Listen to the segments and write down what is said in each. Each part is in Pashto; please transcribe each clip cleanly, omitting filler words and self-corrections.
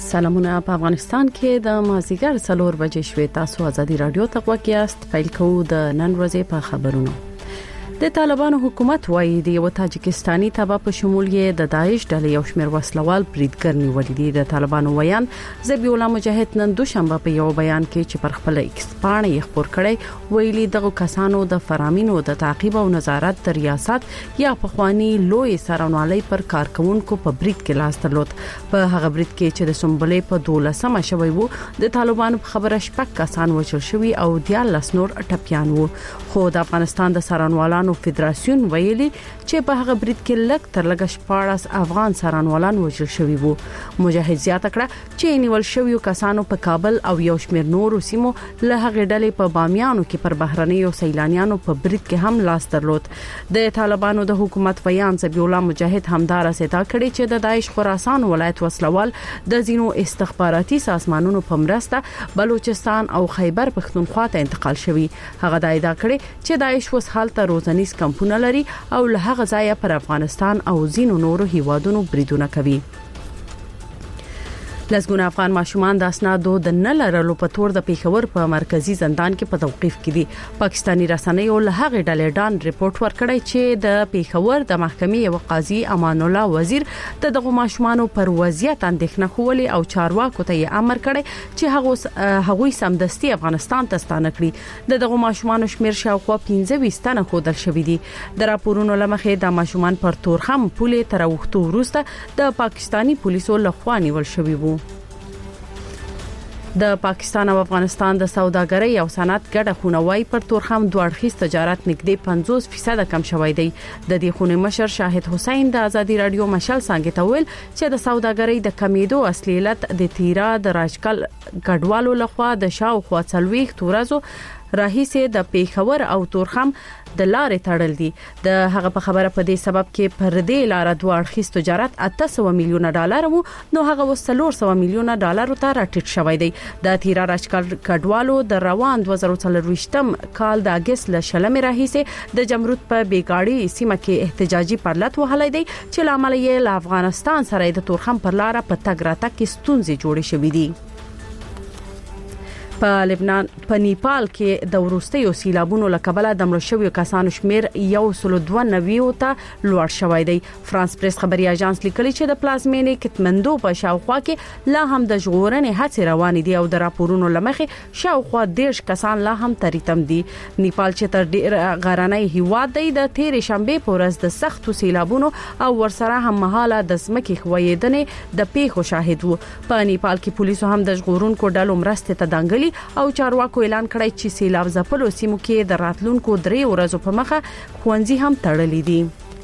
سلامونه په افغانستان کې د مازیګر 4 بجې شوي. تاسو ازادي رادیو ته وګورئ. پیل کوو د نن ورځې په خبرونو. د طالبانو حکومت وایي د یو تاجکستاني تبع په شمول یې د داعش ډلې یو شمېر وسلوال بریدګر نیولې دي. د طالبانو ویان ذبیح الله مجاهد نن دوشنبه په یو بیان کې چې پر خپل ایکسپان یې خبر کړی ویلي دغه کسانو د فرامینو د تعقیب او نظارت د ریاست یا په خواني لوی سرانوالي پر کارکونکو په برید کې لاس درلود. په هغه برید کې چې د سنبلې په 12مه شوی وو د طالبانو په خبره شپږ کسان وژل شوی او 14 نور ټپيان وو. خو د افغانستان د سرانوالانو فدراسیون ویلي چې په هغه برید کې لږ تر لږه 14 افغان سرانوالان وژل شوی وو. مجاهد زیاته کړه چې نیول شوی کسانو په کابل او یو شمېر نورو سیمو له هغه ډلې په بامیانو کې پر بهرنیو سیلانیانو په برید کې هم لاس درلود. د طالبانو د حکومت بیان ذبیح الله مجاهد همدار ستا کړي چې د داعش خراسان ولایت وسلوال د زینو استخباراتي سازمانونو په مرسته بلوچستان او خیبر پختونخوا ته انتقال شوی. هغه د ادعا کړي چې داعش وس حالت روزنیز کمپونه لري او له هغه ځایه پر افغانستان او زینو نورو هیوادونو بریدونه کوي. لسګونه افغان ماشومان د اسنادو د نه لرلو په تور د پیښور په مرکزی زندان کې په توقيف کې دي. پاکستانی رسنیو له هغه ډلې ډان ریپورت ورکړی چې د پیښور د محکمې یو قاضي امان الله وزیر دغه ماشومان پر وضعیت اندېښنه خولي او چارواکو ته امر کړی چې هغوی سمدستي افغانستان ته ستانه کړي. دغه ماشومان شمیر شاوخوا 15 تنه خودل شوې دي. د راپورونو لمخې د ماشومان پر تورخم پولې تر وختو وروسته د پاکستانی پولیسو لخوا نیول شوی وو. د پاکستان او افغانستان د سوداګرۍ او صنعت ګډه خونوي پر تورخم دوه اړخیز تجارت نږدې 50% کم شوی دی. د دې خونې مشر شاهد حسین د ازادي رادیو مشال څنګه ته ویل چې د سوداګرۍ د کمیدو اصلي علت د تیرا د راجکل ګډوالو لخوا د شاوخوا 40 تورازو راهیسه د پیښور او تورخم د لارې تړل دي. د هغه په خبره په دې سبب کې پر دې لار دوه اړخیز تجارت 800 میلیون ډالر وو نو هغه و 300 میلیون ډالر ته راټیټ شوی دی. د تیرا راجکل ګډوالو د روان 2023م کال د اگست ل شلمې راهیسه د جمرود په بیګاړي سیمه کې احتجاجي پرلط وهلای دی چې لامل یې له افغانستان سره د تورخم پر لار په تګ راتګ کې ستونزې جوړې شوې دي. په لبنان په نیپال کې د وروستیو سیلابونو لکبله د مړو شویو کسانو شمیر 192 ته لوړ شوی دی. فرانس پریس خبري اژانس لیکلي چې د پلازمینې کټمندو په شاوخوا کې لا هم د ژغورنې هڅې روانې دي او د راپورونو لمخې شاوخوا 10 کسان لا هم تریتم دي. نیپال چې تر ډیر غرنۍ هیواد دی د تیرې شنبه په ورځ د سختو سیلابونو او ورسره هم مهاله د ځمکې خویدنې د پیښو شاهد وو. په نیپال کې پولیسو هم د ژغورونکو ډلو مرسته ته دنګلي او چارواکو اعلان کړی چې سیلاب ځپلو سیمو کې د راتلونکو 3 ورځو په مخه خوندزي هم تړلې دي.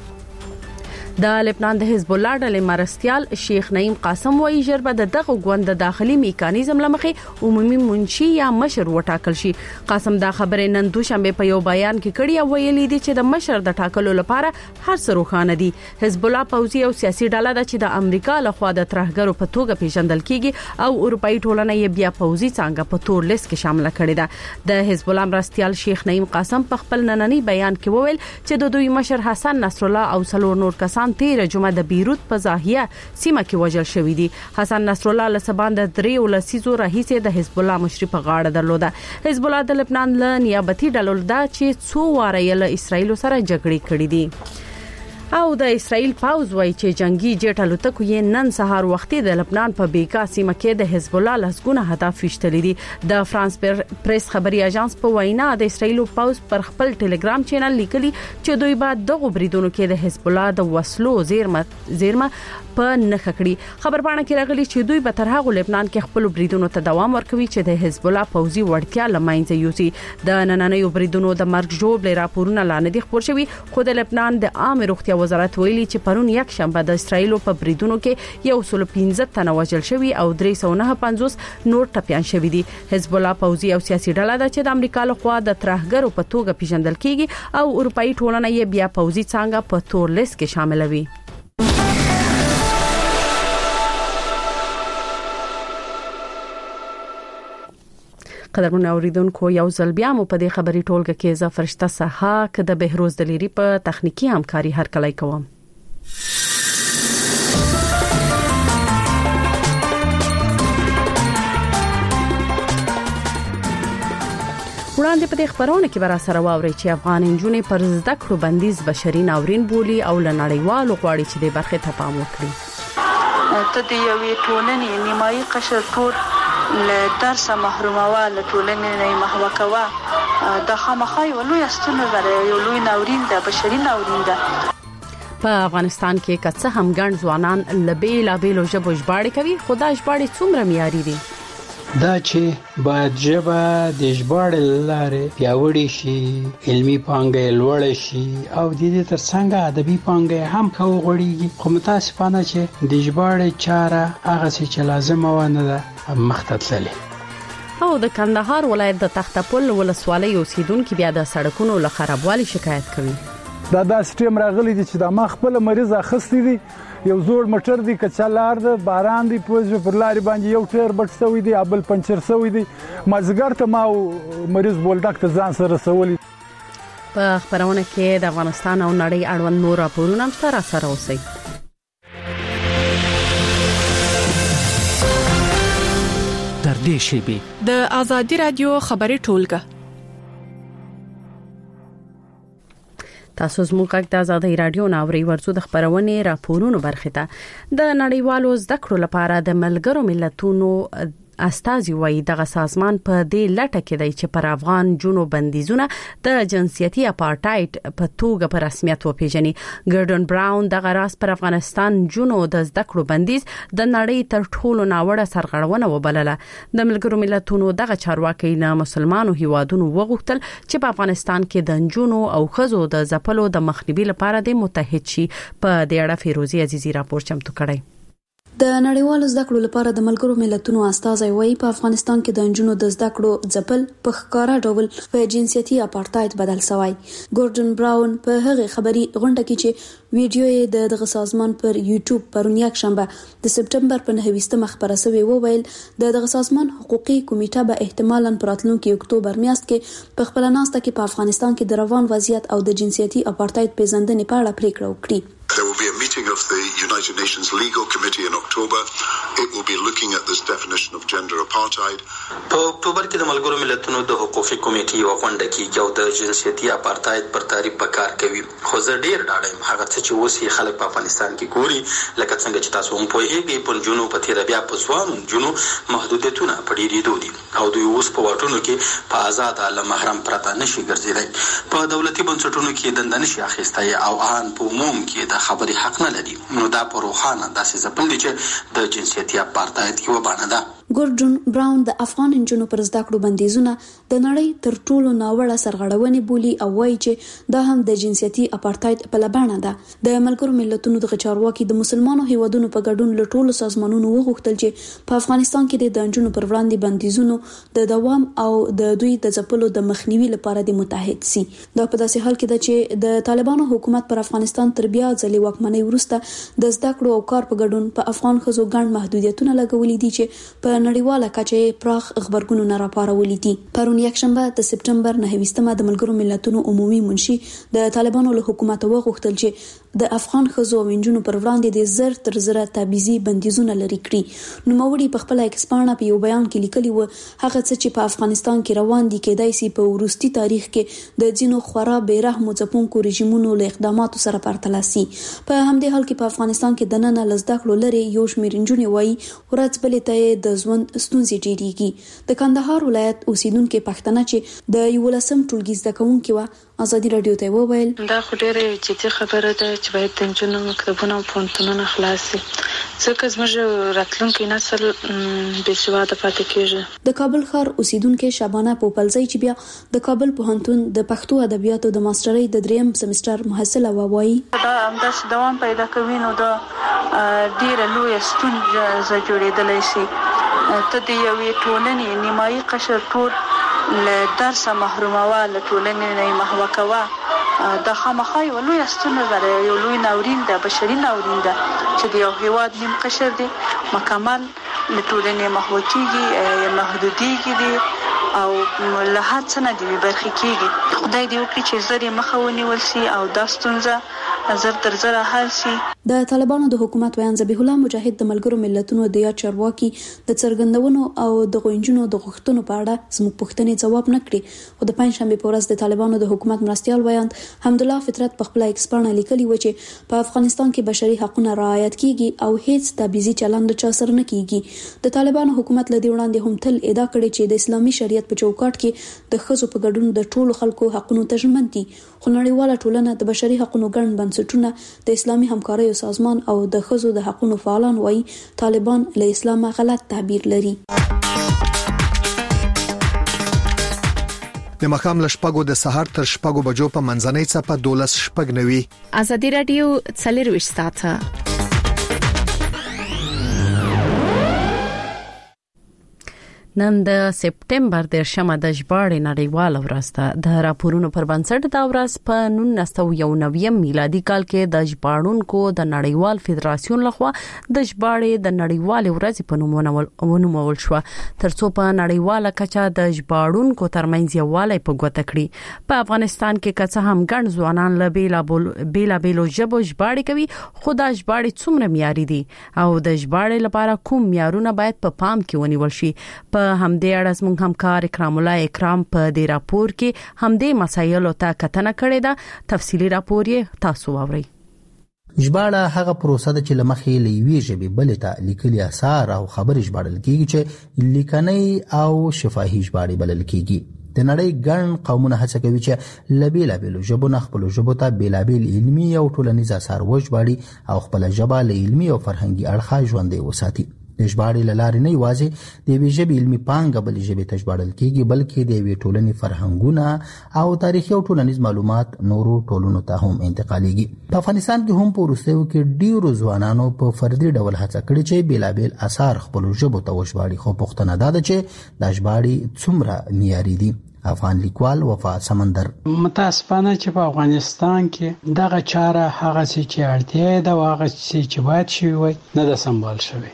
د لبنان د حزب الله ډلې مرستيال شیخ نعیم قاسم وایي جربه دغه غوند د داخلي میکانیزم لمخې عمومي منشي یا مشر وټاکل شي. قاسم دا خبره نن دوشنبه په یو بیان کې کړی او ویلي دی چې د مشر د ټاکلو لپاره هر څه روښانه دي. حزب الله پوځي او سیاسي ډله ده چې د امریکا لخوا د ترهګرو په توګه پیژندل کیږي او اروپאי ټولنه یې بیا پوځي څنګه په تور لیست کې شامل کړی ده. د حزب الله مرستيال شیخ نعیم قاسم په خپل نننی بیان کې وویل چې د دوی مشر حسن نصر الله او څلور نور کسان تیر جمعه د بیروت په زاهیه سیمه کې وژل شوی دي. حسن نصر الله لسبان د 3 ولسیزو رئیسه د حزب الله مشري په غاړه درلوده. حزب الله د لبنان له نیابتي ډلو دا چې 2 واره یې له اسرایل سره جګړې کړې دي. او د اسرائیل پاوز وایي چې جنگي جټ الوتکو یې نن سهار وختي د لبنان په بیکا سیمه کې د حزب الله لسګونه هدف وشتلې دي. د فرانس پریس خبري اژانس په وینا د اسرائیل پاوز پر خپل ټلګرام چینل لیکلي چې دوی بعد دغه بریدونو کې د حزب الله د وسلو زیرمه په نخ کړی. خبرپاڼه کې راغلي چې دوی به تر هغه لبنان کې خپل بریدونو ته دوام ورکوي چې د حزب الله پوځي وړتیا لمایځي یوسي. د نننیو بریدونو د مرګ جوړ راپورونه لاندې خبر شوي خو د لبنان د عام روغتیا وزارت ویلي چې پرون یک شنبه د اسرایل په بریدونو کې 115 تنه وژل شوی او 359 نور ټپيان شوی دي. حزب الله پوځي او سیاسي ډله ده چې د امریکا لخوا د ترهګرو په توګه پیژندل کیږي او اروپאי ټولنه یې بیا پوځي څنګه په تور لیست کې شاملوي. قدرمن اوریدونکو یو ځل بیا مو په دې خبري ټولګه کې ز فرشته سها د بهروز دلیری په تخنیکی همکاري هر کله کوم. لاندې په دې خبرونه کې برا سره واوري چې افغان انجونې پر زده کړو بندیز بشري ناورین بولی او لنړیوالو غواړي چې د برخه ته پام وکړي. ته د یوې ټولنې نیمایي قشر ټول له درس محرومه له ټولنې نه محو کوا د خامخا یو لوی ستونزه ده، یو لوی ناورین ده، بشري ناورین ده. په افغانستان کې کڅه هم ګڼ ځوانان لبې لابېلو ژبو ژباړې کوي، خدای ژباړې څومره معیاري دي دا چې باید ژبه د ژباړې لارې پیاوړې شي، علمي پانګه لوړ شي او د دې ترڅنګ ادبي پانګه هم وغوړېږي. خو متاسفانه چې د ژباړې چاره هغه چې لازمه ونه ده مخته تللې. او د کندهار ولایت د تختپل ولسوالۍ اوسیدونکو بیا د سړکونو له خرابوالي شکایت کوي. دا سیستم راغلی دی چې د ما خپل مریض اخستې دي، یو زوړ موټر دی کچالار ده، باران دی پوزه پر لاري باندې یو ټیر بټ سوی دی، ابل پنچر سوی دی، مازګر ته ما مریض بولډک ته ځان سره سولی. په خبرونه کې د افغانستان او نړۍ اړوند نور راپورونه هم سره اوسئ. در دې شیبه د ازادي رادیو خبري ټولګه تاسو زموږ د ازادي رادیو ناوړي ورزو د خبرونه راپورونو برخه ته د نړیوالو زده کړو لپاره د ملګرو ملتونو استازي وایي دغه سازمان په دې لټه کې دی چې پر افغان جنو بندیزونه د جنسيتي اپارټایډ په توګه په رسمیت وپیژني. ګردن براون دغه راس پر افغانستان جنو د زده کړو بندیز د نړۍ تر ټولو ناوړه سرغړونه وبلله. د ملګرو ملتونو دغه چارواکي نه مسلمانو هیوادونو وغوښتل چې په افغانستان کې د جنو او خزو د ځپلو د مخنیوي لپاره د متحد شي. په دې اړه فیروزي عزیزي راپور چمتو کړی. د نړیوالو زده کړو لپاره د ملګرو ملتونو استازي وایي په افغانستان کې د انجونو د زده کړو ځپل په ښکارا ډول په جنسيتي اپارټایډ بدل شوی. ګوردن براون په هغه خبري غونډه کې چې ویډیو یې دغه سازمان پر یوټیوب پرون یک شنبه د سپټمبر په 9 خبره شوی وویل دغه سازمان حقوقي کمیټه به احتمالاً په راتلونکي اکتوبر میاشت کې په خپل ناسته کې په افغانستان کې د روان وضعیت او د جنسيتي اپارټایډ پیژندنې په اړه پریکړه وکړي. There will be a meeting of the United Nations Legal Committee in October. It will be looking at this definition of gender apartheid. په اکتوبر کې د ملګرو ملتونو د حقوقي کمیټې یو غونډه کېږي او د جنسيتي اپارټایډ پر تعریف به کار کوي. خو زه ډیر ډاډه یم هغه څه چې اوس یې خلک په افغانستان کې ګوري لکه څنګه چې تاسو هم پوهیږئ په جنو په تیر بیا په ځوان جنو محدودیتونه په ډیرېدو دي او دوی اوس په واټونو کې په آزاد له محرم پرته نشي ګرځېدای، په دولتي بنسټونو کې دنده نشي اخیستای او ان په عموم کې د خبري حق نه لري. نو دا په روخانه داسې ځپل دي چې د جنسيتي اپارټایډ یو بڼه ده. ګوردن براون د افغان انجونو پر زده کړو بندیزونه د نړۍ تر ټولو ناوړه سرغړونې بولي او وایي چې دا هم د جنسيتي اپارټایډ په لبانه ده. د ملګرو ملتونو د چارواکي د مسلمانو هیوادونو په ګډون له ټولو سازمانونو وغوښتل چې په افغانستان کې د انجونو پر وړاندې بندیزونو د دوام او د دوی د ځپلو د مخنیوي لپاره د متحد سي. دا په داسې حال کې ده چې د طالبانو حکومت پر افغانستان تر بیا ځلې واکمنۍ وروسته د زده کړو او کار په ګډون په افغان خزو ګڼ محدودیتونه لګولې دي چې په نړیواله کچه پراخ خبرګونونه راپارولې دي. پرون یک شنبه د سپټمبر 9 د ملګرو ملتونو عمومي منشي د طالبانو له حکومت وغوښتل چې د افغان خزو او انجونو پر وړاندې د زر تر زره تبعیضي بندیزونه لري کړی. نوموړي په خپل ایکسپانه په یو بیان کې لیکلي و هغه څه چې په افغانستان کې روان دي کېدای شي په وروستي تاریخ کې د ځینو خورا بیرحم ځپونکو رژیمونو له اقداماتو سره پرتله شي. په همدې حال کې په افغانستان کې د نن لزده کړو لري یو شمېر انجونې وایي ورځ بلې ته د ژوند ستونزې ډېریږي. د کندهار ولایت اوسیدونکو پښتنه چې د 11م ټولګي زده کوونکي و ازادي رادیو ته وویل دا خو ډېره جدي خبره ده چې باید د نجونو مکتبونه او پوهنتونونه خلاص شي ځکه زموږ راتلونکي نسل بې سواده پاتې کېږي. د کابل ښار اوسیدونکو شبانه پوپلزی چې بیا د کابل پوهنتون د پښتو ادبیاتو د ماسترۍ د 3م سمستر محصله وایي دا همداسې دوام پیدا کوي نو دا ډېره لویه ستونزه جوړېدلی شي. ته د یوې ټولنې نیمایي قشر ټول له درس محرومه له ټولنې نه محو کوا د خامخا یو لوی ستونزه ده، یو لوی ناورین ده، بشري ناورین ده چې د یو هیواد نیم قشر دی مکمل له ټولنې محو کیږي، محدودیږي دي او له هڅه نه دی برخې کیږي. خدای دې وکړي چې زری مخه ونیول شي او دا ستونزه زر تر زر حل شي. د طالبانو د حکومت ویان ذبیح الله مجاهد د ملګرو ملتونو د یاد چارواکي د څرګندونو او د غونډونو د غوښتنو په اړه زموږ پوښتنې جواب نه کړي، خو د پنځشنبه په ورځ د طالبانو د حکومت مرستيال ویان حمدالله فطرت په خپل ایکس باندې لیکلي و چې په افغانستان کې بشري حقوقونه رعایت کیږي او هیڅ تبعیضي چلند چا سره نه کیږي. د طالبانو حکومت له دې وړاندې هم تل ادعا کړې چې د اسلامي شریعت په چوکاټ کې د ښځو په ګډون د ټولو خلکو حقوقو ته ژمن دي، خو نړیواله ټولنه د بشري حقوقو ګڼ بنسټونه د اسلامي همکارۍ سازمان او د ښځو د حقوقو فعالان وایي طالبان له اسلامه غلط تعبیر لري. د مخام لشپګو د سحر تر شپګو بجو په منځنۍ څپه 12 شپګ نوي. ازادي رادیو 24 ساعته. نن د سپټمبر د شمه د ژباړې نړیواله ورځ ده. د راپورونو پر بنسټ دا ورځ په 1991 میلادي کال کې د ژباړونکو د نړیوال فدراسیون لخوا د ژباړې د نړیوال ورځ په نوم ونومول شو، ترڅو په نړیواله کچه د ژباړونکو ترمنځ یووالی په ګوته کړي. په افغانستان کې که هم ګڼ ځوانان له بیلابېلو ژبو ژباړې کوي، خو دا ژباړې څومره معیاري دي او د ژباړې لپاره کوم معیارونه باید په پام کې ونیول شي. په همدې اړه زموږ همکار اکرام الله اکرام په دې راپور کې همدې مسایلو ته کتنه کړې ده. تفصیلی راپور یې تاسو واورئ. ژباړه هغه پروسه ده چې لمخې لوي ژبې بلې ته لیکلي اثار او خبرې ژباړل کیږي چې لیکنۍ او شفاهي ژباړې بلل کیږي. د نړۍ ګڼ قومونه هڅه کوي چې لبیلابیلو ژبو نه خپل ژبو ته بیلابیل علمي او ټولنیز اثار وژباړي او خپل ژبه له علمي او فرهنګي اړخه ژوندۍ وساتي. د ژباړې لارې نه یوازې د یوې ژبې علمي پانګه بلې ژبې ته ژباړل کیږي، بلکې د یوې ټولنې فرهنګونه او تاریخي او ټولنیز معلومات نورو ټولنو ته هم انتقالېږي. په افغانستان کې هم په وروستیو کې ډیرو ځوانانو په فردي ډول هڅه کړې چې بیلابیل اثار خپل ژبو ته وژباړي، خو پوښتنه ده چې د ژباړې څومره معیاري دي. افغان لیکوال وفا سمندر: متاسفانه چې په افغانستان کې دغه چاره هغه چې اړتیا ده او هغه چې باید شي وي نه ده سمبال شوی.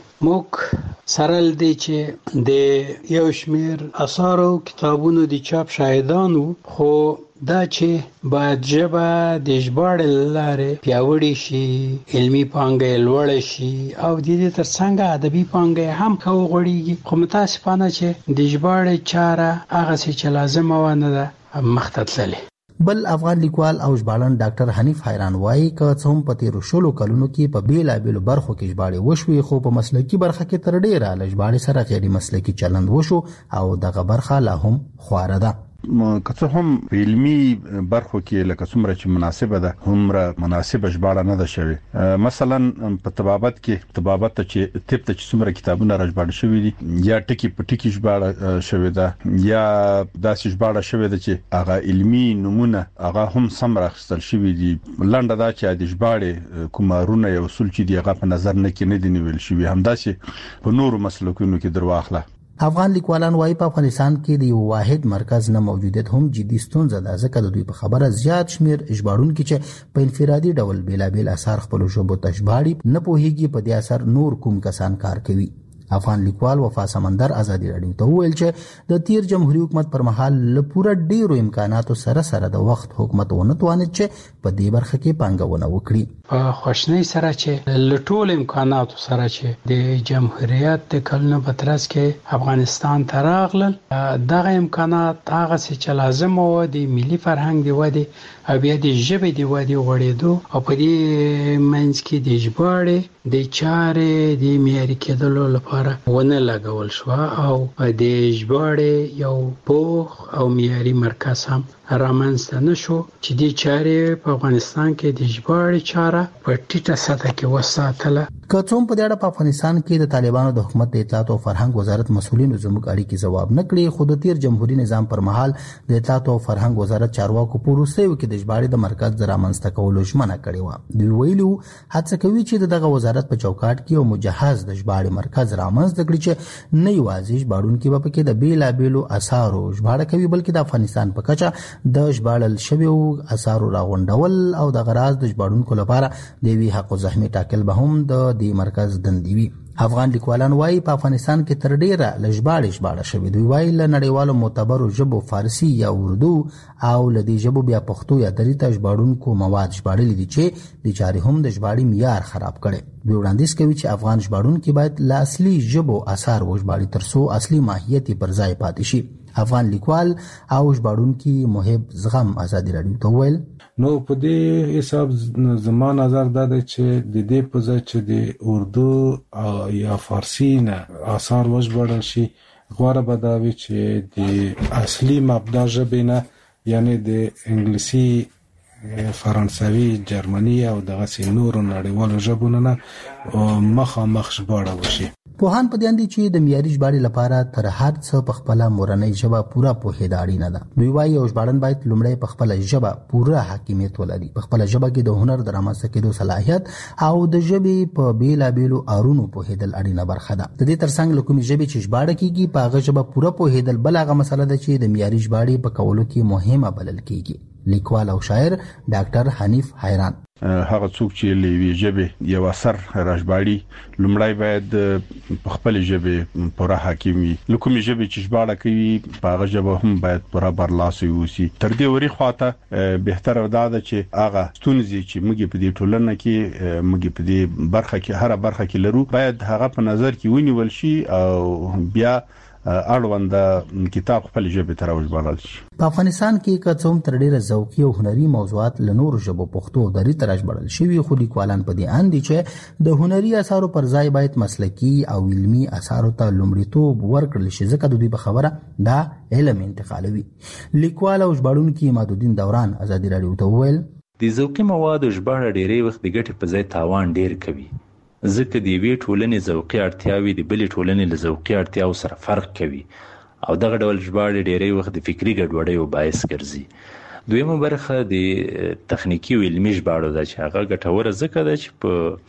موږ سره لدی چې د یو شمیر اثار او کتابونو د چاپ شاهدانو، خو دا چې باید ژبه د ژباړې لارې پیاوړې شي، علمي پانګه لوړه شي او د دې ترڅنګ ادبي پانګه هم وغوړېږي. خو متاسفانه چې د ژباړې چاره هغه چې لازمه ونه ده مخته تللې. بل افغان لیکوال او ژباړن ډاکټر حنیف حیران وایي که څه هم په تیرو شلو کلونو کې په بیلابیلو برخو کې ژباړې وشوي، خو په مسلکي برخه کې تر ډیره له ژباړې سره غیر مسلکي چلند وشو او دغه برخه لا هم خواره ده. که څه هم په علمي برخو کې لکه څومره چې مناسبه ده همره مناسبه ژباړه نه ده شوی. مثلا په طبابت کې طبابت ته چې طب ته چې څومره کتابونه راژباړل شوی دي یا ټکی په ټکی ژباړه شوی ده یا داسې ژباړه شوی ده چې هغه علمي نمونه هغه هم سم راخستل شوی دي. لنډه دا چې د ژباړې کومارونه یو اصول چې دی هغه په نظر نه کې نه دی نیول شوی. همداسې په نورو مسلکونو کې درواخله. افغان لیکوالان وايي په افغانستان کې د یو واحد مرکز نه موجودیت هم جدي ستونزه ده، ځکه د دوی په خبره زیات شمیر ژباړونکي چې په انفرادي ډول بیلابیل اثار خپل ژبو ته ژباړي نه پوهیږي په دې اثر نور کوم کسان کار کوي. افغان لیکوال وفا سمندر ازادي رادیو ته ویل چې د تیر جمهوریت حکومت پر مهال له پوره ډیرو امکاناتو سره د وخت حکومت ونه توانید چې په دې برخه کې پانګونه وکړي. په خوشنۍ سره چې له ټول امکاناتو سره چې د جمهوریت د کلونو په ترڅ کې افغانستان ته راغلل، دغه امکانات هغه چې لازم وو د ملي فرهنګ دی ودی او بیا د ژبې دی ودی غوړېدو او په دې منځ کې د ژباړې د چارې د معیاري کېدلو لپاره ونه لګول شو او د ژباړې یو پوخ او معیاري مرکز هم رامنځته نشو چې د چارې په افغانستان کې د ژباړې چاره په ټیټه سطح کې وساتله. که څه هم په دې اړه په افغانستان کې د طالبانو د حکومت د اطلاعات او فرهنګ وزارت مسؤلینو زموږ اړیکې ځواب نه کړي، خو د تیر جمهوریت نظام پر مهال د اطلاعات او فرهنګ وزارت چارواکو په وروستیو کې د ژباړې د مرکز د رامنځته کولو ژمنه کړې وه. دوی ویلي هڅه کوي چې دغه وزارت په چوکاټ کې یو مجهز د ژباړې مرکز رامنځته کړي چې نه یوازې ژباړونکي به پکې د بیلابیلو اثارو ژباړه کوي، بلکې د افغانستان په کچه د ژباړل شویو اثارو راغونډول او د غراض د ژباړونکو لپاره د وی حق او زحمت ټاکل به هم د دې مرکز دندې وي. افغان لیکوالان وایي په افغانستان کې تر ډیره لژباړه شوې. دوی وایي له نړیوالو معتبرو ژبو فارسی یا اردو او له دې ژبو بیا پښتو یا دري ته ژباړونکو مواد ژباړلي دي چې د چارې هم د ژباړې معیار خراب کړي. دوی وړاندیز کوي چې افغان ژباړونکي باید له اصلي ژبو اثار وژباړي ترڅو اصلي ماهیت پر ځای پاتې شي. افغان لیکوال او ژباړونکي محب زغم ازادي رادیو ته ویل نو په دې حساب زما نظر دا دی چې د دې په ځای چې د اردو یا فارسی نه آثار وژباړل شي غوړه به دا وي چې د اصلي مبدا ژبې نه یعنی د انګلیسي فرانسوي جرمني او دغه نورو نړیوالو ژبو نه مخامخ ژباړه وشي. پوهان په دې اند چې د معیاري ژباړې لپاره تر هر څه په خپل مورنۍ ژبه پوره پوهېدل اړینه ده. دوی وایي او ژباړن باید لومړی په خپل ژبه پوره حاکمیت ولري، په خپل ژبه کې د هنر د رامنځته کېدو صلاحیت او د ژبې په بیلابیلو اړونو پوهېدل اړینه برخه ده. د دې ترڅنګ له کومې ژبې چې ژباړه کیږي په هغه ژبه پوره پوهېدل بل هغه مسله ده چې د معیاري ژباړې په کولو کې مهمه بلل کیږي. لیکوال او شاعر ډاکټر حنیف حیران هغه څوک چې لوي ژبه یو اثر راژباړي لومړی باید په خپل ژبه پوره حاکم وي. لکه ژبه چې ژباړه کوي په هغه ژبه هم باید پوره برلاسي وي. تر دې وری خواته بهتره ده چې هغه ستونزې چې موږ په دې ټولنه کې موږ په دې برخه کې هر برخه کې لرو باید هغه په نظر کې ونیول شي او بیا اړوند کتاب خپل ژبه ته راوژباړل شي. په افغانستان کې کڅوم تر ډیره ذوقي او هنري موضوعات له نورو ژبو پښتو او دري ته راژباړل شوی، خو لیکوالان په دې اند دي چې د هنري اثارو پر ځای باید مسلکي او علمي اثارو ته لومړیتوب ورکړل شي ځکه د دوی په خبره دا علم انتقالوي. لیکوال او ژباړونکي مادودین دوران ازادي رادیو ته ویل د ذوقي موادو ژباړه ډیری وخت د ګټې په ځای تاوان ډیر کوي ځکه د یوې ټولنې ذوقي اړتیاوې د بلې ټولنې له ذوقي اړتیاو سره فرق کوي او دغه ډول ژباړې ډیری وخت د فکري ګډوډیو باعث ګرځي. دویمه برخه د تخنیکی او علمي ژباړو ده چې هغه ګټوره ځکه ده چې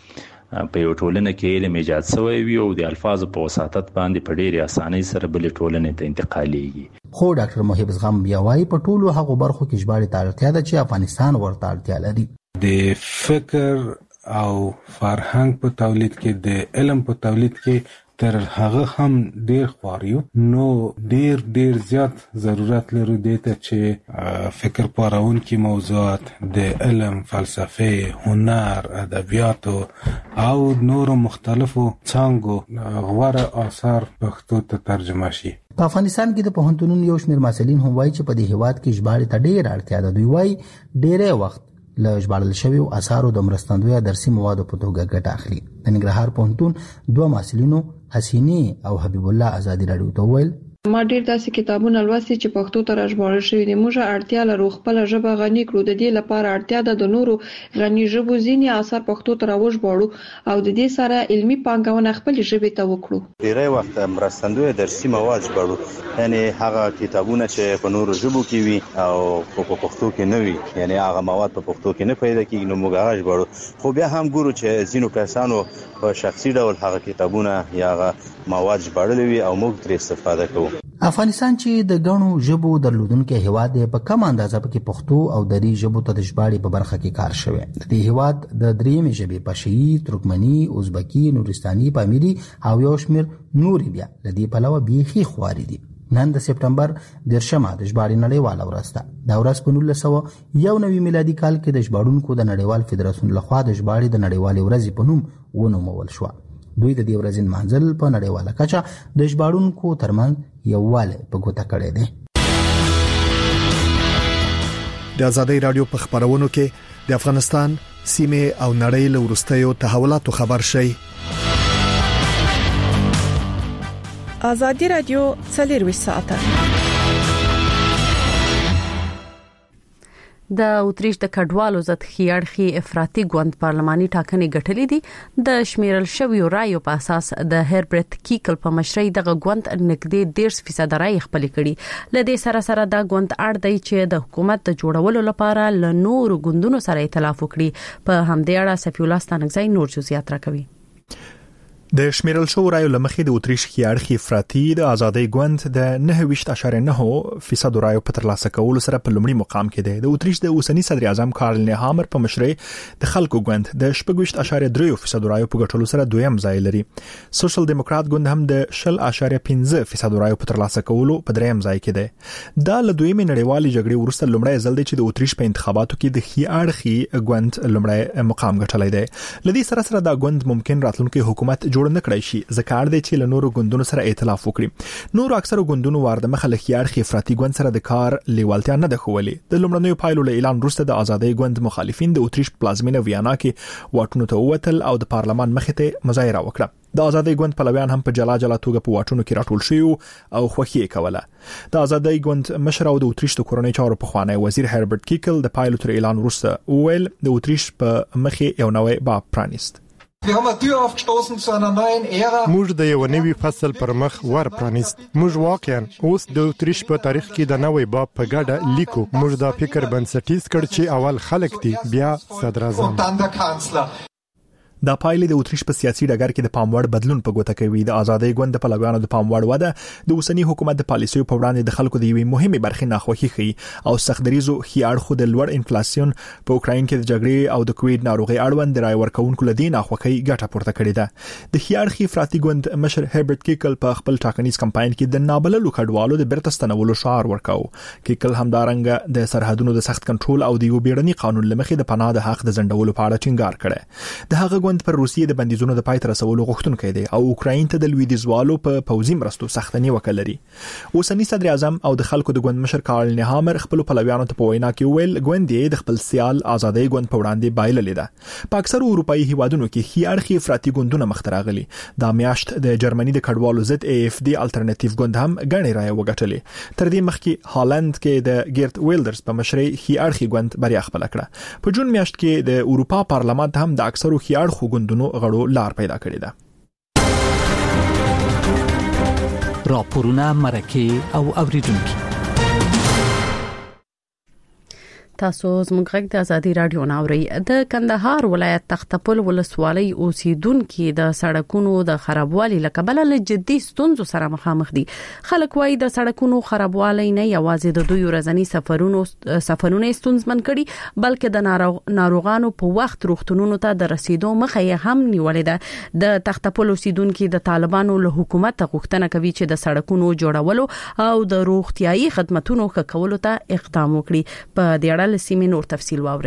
په یو ټولنه کې علم ایجاد شوی وي او د الفاظو په وساطت باندې په ډیره اسانۍ سره بلې ټولنې ته انتقالېږي. خو ډاکټر محب زغم بیا وايي په ټولو هغو برخو کې ژباړې ته اړتیا ده چې افغانستان ورته اړتیا لري. د فکر او فرهنګ په تولید کې د علم په تولید کې تر هغه هم ډیر خواریو نو ډیر زیات ضرورت لري د چې فکر پارونکي موضوعات د علم، فلسفه، هنر، ادبیات او نورو مختلفو څانګو غوره آثار پښتو ته ترجمه شي. په افغانستان کې د پوهنتونونو یو شمېر محصلین هم وایي چې په دې هیواد کې ژباړې ته ډیر اړتیا ده. دوی وایي ډیری وخت له ژباړل شویو اثارو د مرستندویه درسي موادو په توګه ګټه اخلي. د ننګرهار پوهنتون دوه محصلینو حسینی او حبیب الله ازادي رادیو ته ویل ما ډیر داسې کتابونه لوستي چې پښتو ته راژباړل شوي دي. موږ اړتیا لرو خپل ژبه غني کړو. د دې لپاره اړتیا ده د نورو غني ژبو ځینې اثار پښتو ته راوژباړو او د دې سره علمي پانګونه خپل ژبې ته وکړو. ډیری وخت مرستندوی درسي مواد ژباړو، یعنی هغه کتابونه چې په نورو ژبو کې وي او په پښتو کې نه وي، یعنی هغه مواد په پښتو کې نه پیدا کیږي نو موږ هغه ژباړو. خو بیا هم ګورو چې ځینو کسانو په شخصي ډول هغه کتابونه یا هغه مواد ژباړلي وي او موږ ترې استفاده کوو. افغانستان چې د غنو ژبو درلودونکو هیواد دی په کم اندازه کې پښتو او دري ژبو ته د ژباړې په برخه کې کار شوی. د دې هیواد د درېمې ژبې پشهي، ترکمني، ازبکي، نورستاني، پامیري او یو شمېر نورې بیا له دې پلوه بیخي خواري دي. نن د سپټمبر 10مه د ژباړې نړیواله ورځ ده. دا ورځ په 1991 میلادي کال کې د ژباړونکو د نړیوال فدراسیون لخوا د ژباړې د نړیوالې ورځې په نوم ونومول شو. دوی د دې ورځې منځل په نړیواله کچه د ژباړونکو ترمنځ یووالی په ګوته کړی دی. د ازادۍ رادیو په خبرونو کې د افغانستان سیمه او نړۍ له وروستیو تحولاتو خبر شي. ازادي رادیو 24 ساعته د اوتریش د کډوالو ضد خيارخي افراطي ګوند پارلماني ټاکنې ګټلې دي. د شمیرل شویو رایو په اساس د هربرت کیکل په مشرۍ دغه ګوند نږدې 10% رای خپل کړي. لدې سره دا ګوند اړ دی چې د حکومت د جوړولو لپاره له نورو ګوندونو سره ائتلاف وکړي. په همدې اړه سفی الله ستانکزی نور جزئیات راکوي. د شمیرل شو رایو لمخې د اتریش خياړخي افراطي د ازادۍ ګوند د 9.9% رایو په ترلاسه کولو سره په لومړي مقام کې دی. د اتریش د اوسنی صدر اعظم کارل نیهامر په مشرۍ د خلکو ګوند د 8.3% رایو په ګټلو سره دویم ځای لري. سوشل دیموکرات ګوند هم د 0.5% رایو په ترلاسه کولو په دریم ځای کې دی. دا له دویمې نړیوالې جګړې وروسته لومړی ځل دی چې د اتریش په انتخاباتو کې د خياړخي ګوند لومړی مقام ګټلی دی. لدې سره دا ګوند ممکن راتلونکي حکومت جوړ نه کړی شي، ځکه اړ دی چې له نورو ګوندونو سره ائتلاف وکړي. نور اکثره ګوندونو وارد مخه له خياړخي افراطي ګوند سره د کار لیوالتیا نه ده ښولې. د لومړنیو پایلو له اعلان وروسته د ازادۍ ګوند مخالفین د اتریش پلازمینه ویانا کې واټونو ته ووتل او د پارلمان مخې ته مظاهره وکړه. د ازادۍ ګوند پلویان هم په جلا جلا توګه په واټونو کې راټول شوي او خوښي کوله. د ازادۍ ګوند مشر او د اتریش د کورنۍ چارو پخوانی وزیر هربرت کیکل د پایلو تر اعلان وروسته ویل د اتریش په مخې یو نوې باب پرانیست. موږ د یو نوي فصل پر مخ ور پرانیست. موږ واقعا اوس د اتریش په تاریخ کې د نوې باب په ګډه لیکو. موږ دا فکر بنسټیز کړ چې اول خلک دي بیا صدر اعظم. دا پایلې د اتریش په سیاسي ډګر کې د پاموړ بدلون په ګوته کوي. د ازادۍ ګوند په لګانو د پاموړ وده د اوسنی حکومت د پالیسیو په وړاندې د خلکو د یوې مهمه برخې ناخوښي ښيي او سختدریزو خياړخو د لوړ انفلیسیون په اوکراین کې د جګړې او د کووید ناروغي اړوند د رای ورکونکو لدی ناخوښي ګټه پورته کړې ده. د خياړخي افراطي ګوند مشر هربرت کیکل په خپل ټاکنیز کمپاین کې د نابللو کډوالو د بیرته ستنولو شعار ورکاو. کیکل همدارنګه د سرحدونو د سخت کنټرول او د یو بیړني قانون لمخې د پناه د حق د ځنډولو په اړه ټینګار کړي. د هغه ګوند پر روسیې د بندیزونو د پای ته رسولو غوښتونکی دی او اوکراین ته د لویدیځوالو په پوځي مرستو سخت نیوکه لري. اوسنی صدر اعظم او د خلکو د ګوند مشر کارل نیهامر خپل پلویانو ته په وینا کې ویل ګوند یې د خپل سیال ازادۍ ګوند په وړاندې بایللې ده. په اکثر اروپایي هیوادونو کې خياړخي افراطي ګوندونه مخ ته راغلي. دا میاشت د جرمني د کډوالو ضد AFD الټرنیټیو ګوند هم غني رای وګټلې. تر دې مخکې هالند کې د ګیرت ویلډرز په مشرۍ خياړخي ګوند بریا خپل کړه. په جون میاشت کې د اروپا پارلمان هم د اکثرو خياړخو ګوندونو لار پیدا کړې ده. راپورونه مرکه او اوریدونکو تاسو زموږ غږ د ازادي رادیو ناوړي. د کندهار ولایت تختپل ولسوالۍ اوسیدونکو د سړکونو د خرابوالي لکبل له جدي ستونزو سره مخامخ دي. خلک وايي د سړکونو خرابوالي نه یوازې د دوی ورځنی سفرونه ستونزمن کړي بلکې د ناروغانو په وخت روغتونونو ته د رسیدو مخه هم نیولې ده. د تختپل اوسیدونکو د طالبانو له حکومت غوښتنه کوي چې د سړکونو جوړولو او د روغتيایي خدماتو ښه کولو ته اقدام وکړي. په دې لسیمه نور تفصیل واوري.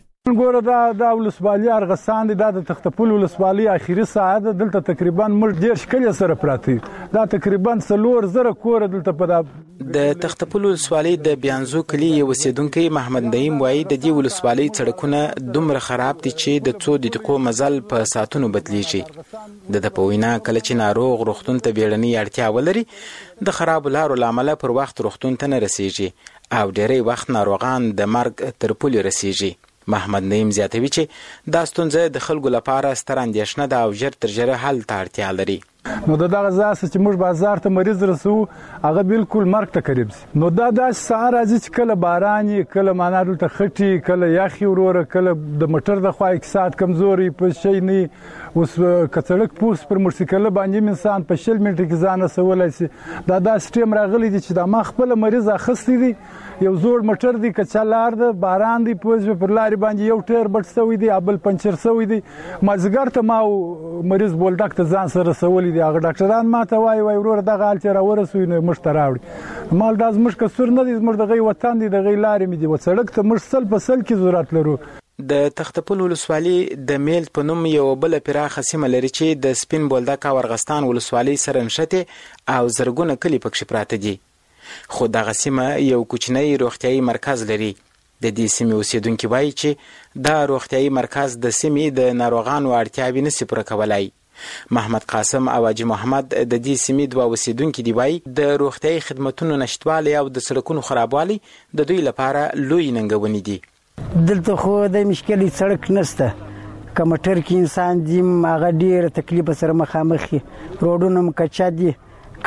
ګوره دا ولسوالۍ ارغستان دی. دا د تختپل ولسوالۍ اخیری ساعت دلته تقریبا موږ ډیر شکل سره پراتی. دا تقریبا 4000 کور دلته په د تختپل ولسوالۍ د بیانزو کلی اوسیدونکو محمد نعیم وایي د دې ولسوالۍ سړکونه دومره خراب دي چې د 2 دقیقو مزل په ساعتونو بدلیږي. د پوینا کله چې ناروغ روغتون ته بیړنی اړتیا ولري د خراب لارو لامل پر وخت روغتون ته نه رسیږي او ډېری وخت ناروغان د مرګ تر پولې رسیږي. محمد نعیم زیاتوي چې دا ستونزه د خلکو لپاره ستر اندېښنه ده او ژر تر ژره حل ته اړتیا لري. نو دغه ځای چې موږ بازار ته مریض رسو هغه بالکل مرګ ته قریب سي. نو دا سهار راځي چې کله باران کله معنا دلته خټي کله یاخي وروره کله د موټر د خوا اقتصاد کمزوري په شي نه اوس کڅړک پوس پر موټرسایکل باندې انسان په 20 منټه کې ځان رسولای شي. دا سټیم راغلي دي چې دا ما خپل مریض اخستې دي. یو زوړ موټر دی کچالار د باران دی پوز پر لاري باندې یو ټیر بټ سوی دی ابل پنچر سوی دی. مازګر ته ما مریض بولډک ته ځان سره رسولي دي. هغه ډاکټران ماته وای ورور دغه حال چې راورسوي نو مشته راوړي. مال داز مش کسر نه دي زموږ دغه وطن دي دغه لارې مې دي و سړک ته مش سل په سل کې ضرورت لرو. د تختپل ولسوالۍ د میل په نوم یو بل پراخه سیمه لري چې د سپین بولدک او ارغستان ولسوالۍ سره نښته او زرګونه کلی پکې پراته دي. خو دغه سیمه یو کوچنی روغتيایي مرکز لري. د دې سیمې اوسیدونکو وایي چې دا روغتيایي مرکز د سیمې د ناروغانو اړتیاوې نشي پوره کولای. محمد قاسم او حاجی محمد د دې سیمې دوه اوسیدونکو دی وایي د روغتيایي خدماتو نشټوالي او د سړکونو خرابوالي د دوی لپاره لوی ننګونې دي. دلته خو د مشکلې سړک نشته. کمټر کې انسان دیم هغه ډیر تکلیف سره مخامخ دي. روډونه مکچا دي.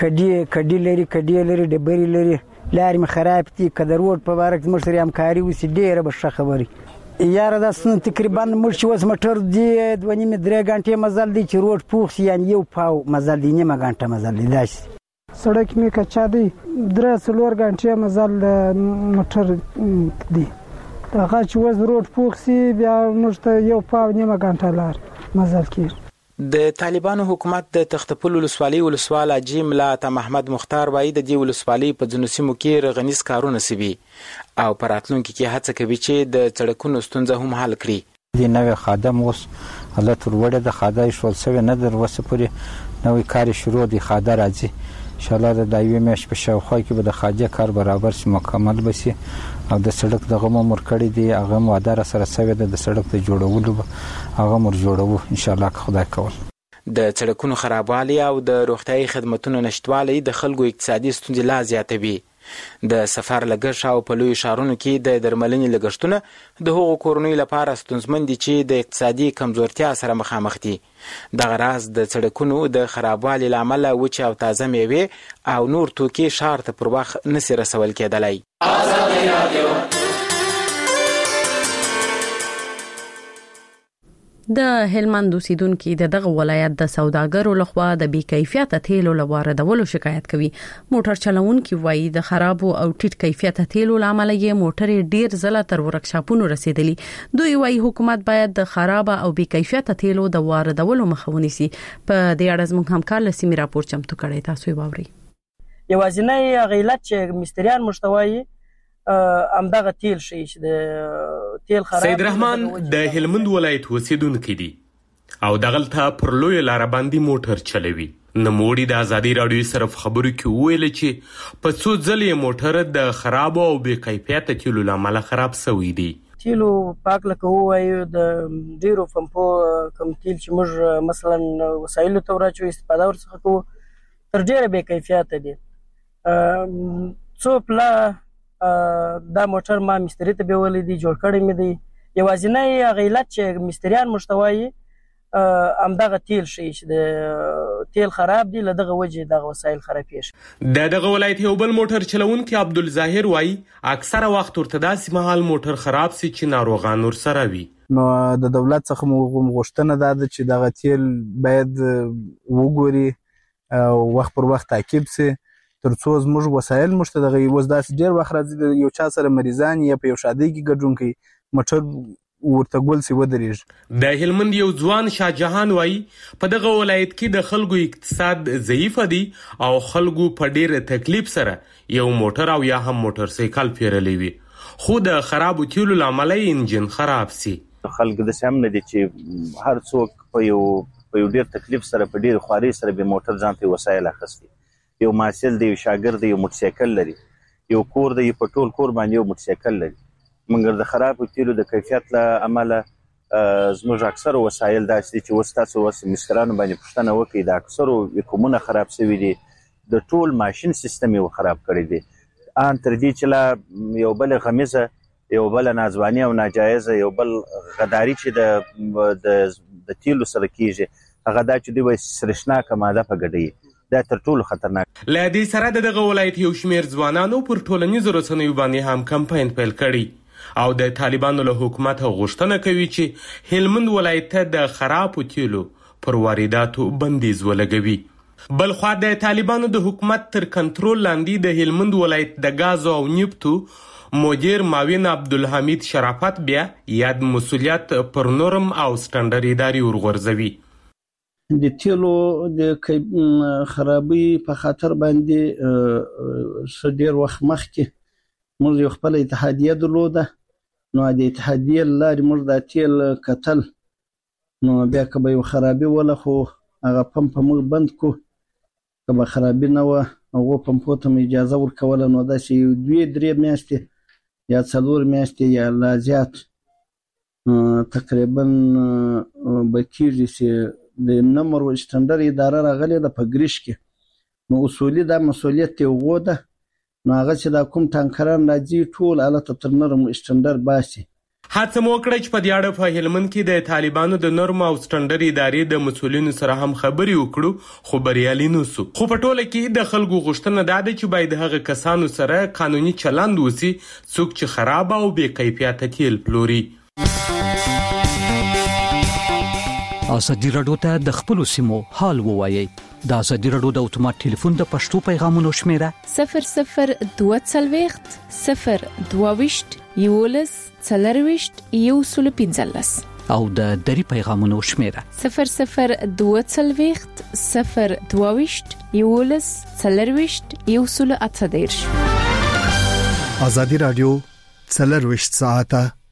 کډی لري ډبرې لري لارې خراب دي. کله روډ په بارک موږ سره همکاري وسی ډیره به ښه خبري. یاره دا تقریبا موږ چې اوس موټر دی 2.5-3 غنټې مزل دی چې روډ پوخ شي یعنی یو پاو مزل دی نیمه غنټه مزل دی داسې سړک مې کچا دی 3-4 غنټې مزل موټر دی هغه چې اوس روډ پوخ شي بیا موږ ته یو پاو نیمه غنټه لار مزل کېږي. د طالبانو حکومت د تختپل ولسوالۍ ولسوال حاجي ملا عطا محمد مختار وایي د دې ولسوالۍ په ځینو سیمو کې رغنیز کارونه سوي او په راتلونکي کې هڅه کوي چې د سړکونو ستونزه هم حل کړي. د نوې خادم اوس حالت وروړه د خاده شول سوي نه در وسه پورې نوې کار شروع دی خاده راځي ان شاء الله د دایوي مېش په شاوخوا کې به د خاده کار برابر شي مکمل بشي او د سړک دغه مور کړی دی هغه مودار سره سوي د سړک ته جوړولو هغه مور جوړو ان شاء الله که خدای کول. د سړکونو خرابوالی او د روغتیايي خدماتونو نشټوالی د خلکو اقتصادي ستونزې لا زیاتوي. د سفر لګښت او په لوی ښارونو کې د درملنې لګښتونه د هغو کورنیو لپاره ستونزمن دي چې د اقتصادي کمزورتیا سره مخامخ دي. دغه راز د سړکونو د خرابوالي له امله وچې او تازه میوې او نور توکي ښار ته پر وخت نسي رسول کېدلی. د هلمند اوسیدونکو د دغه ولایت د سوداګرو لخوا د بې کیفیته تیلو لواردولو شکایت کوي. موټر چلوونکي وایي د خراب او ټیټ کیفیته تیلو لامل یې موټر ډیر ځله تر ورکشاپونو رسیدلی. دوی وایي حکومت باید د خراب او بې کیفیته تیلو د واردولو مخه ونیسي. په دې اړه زموږ همکار لسیمی راپور چمتو کړی، تاسو یې واورئ. یوازینی غیلت چې مستریان مشتوي امدغه تیل شي چې د تیل خراب. سید رحمان د هلمند ولایت اوسیدونکی دی او دغلته پر لوی لار باندې موټر چلوي. نموړي د ازادي رادیو سره خبرو کې ویل چې په څو ځلې موټر د خراب او بې کیفیته تیلو لامل خراب شوی دی. تیلو پاک لکه وایو د ډیرو پمپو کوم تیل چې موږ مثلا وسایلو ته ورچو استفاده ورڅخه کوو تر ډیره بې کیفیته دي. څو پلا دا موټر ما مستری ته بیولې دي جوړ کړی مې دی. یوازینی غیلت چې مستریان مشتوي امدغه تیل شي چې د تیل خراب دی لدغه وجه دغه وسایل خرابې شي. دغه ولایت یو بل موټر چلوونکی عبدالظاهر وایي اکثره وخت ورته داسې مهال موټر خراب سي چې ناروغان ورسره وي. نو د دولت څخه موږ غوښتنه ده چې دغه تیل باید وګوري او وخت پر وخت تعقیب سي ترڅو زموږ وسایل مشته دغه اوس داسې ډیر وخت راځي یو چا سره مریضان یا په یو شادۍ کې ګډون کوي موټر ورته ګول سی ودرېږي. د هلمند یو ځوان شاه جهان وایي په دغه ولایت کې د خلکو اقتصاد ضعیف دی او خلکو په ډیر تکلیف سره یو موټر او یا هم موټر سایکل پیرلی وي خو د خراب تیلو لامل انجن خراب سي. خلک د سم نه دي چې هر څوک په یو ډیر تکلیف سره په ډیر خواري سره به موټر ځانته وسایل اخستي. یو محصل دی، یو شاګرد دی، یو موټرسایکل لري، یو کور دی، په ټول کور باندې یو موټرسایکل لري. مګر د خراب تیلو د کیفیت له امله زموږ اکثر وسایل داسې دي چې اوس تاسو اوس مسترانو باندې پوښتنه وکړئ د اکثرو کومونه خراب شوي دي. د ټول ماشین سیستم یې خراب کړی دی. ان تر دې چې لا یو بل غمیزه، یو بل نازوانی او ناجایزه، یو بل غداری چې د تیلو سره کیږي هغه دا چې دوی سرشناکه ماده په ګډوي دا تر ټولو خطرناک. له دې سره دغه ولایت یو شمیر ځوانانو پر ټولنیزو رسنیو باندې هم کمپاین پیل کړی او د طالبانو له حکومت غوښتنه کوي چې هلمند ولایت ته د خراب تیلو پر وارداتو بندیز ولګوي. بلخوا د طالبانو د حکومت تر کنټرول لاندې د هلمند ولایت د غاز او نفټو مدیر معاون عبدالحمید شرافت بیا یاد مسولیت پر نورم او سټانډرډ اداري ورغورځوي. د تیلو د خرابي په خاطر باندې ډیر وخت مخکې موږ یو خپل اتحادیه درلوده. نو د اتحادیه لارې موږ د تیل کتل نو بیا که به یو خرابي وله خو هغه پمپ موږ بند کو که به خرابي نه وه هغو پمپو ته مې اجازه ورکوله نو داسې 2-3 میاشتې یا 4 میاشتې یا لا زیات تقریبا به کېږي چې د نمبر و سټانډرډ اداره راغلې ده په ګریش کې نو اصولي دا مسؤلیت یې هغو ده نو هغه چې دا کوم ټانکران راځي ټول هلته تر نرم سټانډرډ باسي. هڅه مو وکړه چې په دې اړه په هلمند کې د طالبانو د نرم او سټانډرډ ادارې د مسؤلینو سره هم خبرې وکړو خو بریالي نه سو. خو په ټوله کې د خلکو غوښتنه دا ده چې باید هغه کسانو سره قانوني چلند وسي څوک چې خراب او بې کیفیته تیل پلوري. ازادي رادیو ته د خپل سیمو حال ووایي. د ازادي رادیو د اتومات ټلیفون د پښتو پیغامونو شمیره 0022 022 یولس 40 115 او د دری پیغامونو شمیره 0022 022 یولس 40 118. ازادي رادیو 24 ساعته